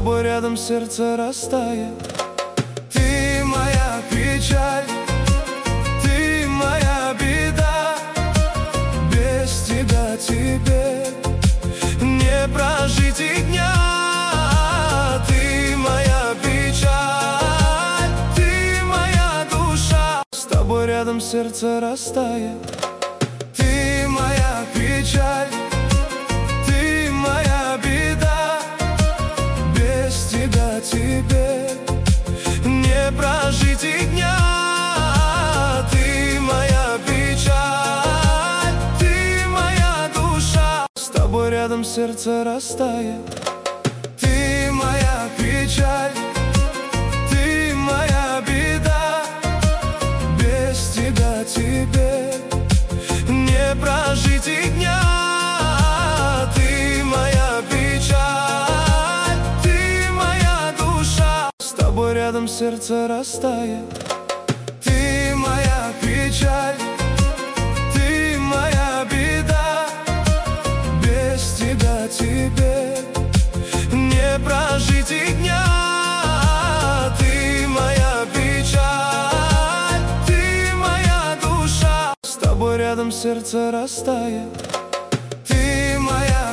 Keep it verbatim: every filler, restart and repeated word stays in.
тобой рядом сердце растает. Ты моя печаль, ты моя беда. Без тебя тебе не прожить и дня. Ты моя печаль, ты моя душа. С тобой рядом сердце растает. Ты моя печаль, ты моя беда. Без тебя тебе не прожить и дня. Ты моя печаль, ты моя душа. С тобой рядом сердце растает. Ты моя печаль, ты моя беда. Без тебя тебе не прожить и дня. Ты моя печаль, ты моя душа. С тобой рядом сердце растает. Ты моя печаль, ты моя беда. Без тебя тебе не прожить и дня. Ты моя печаль, ты моя душа. С тобой рядом сердце растает.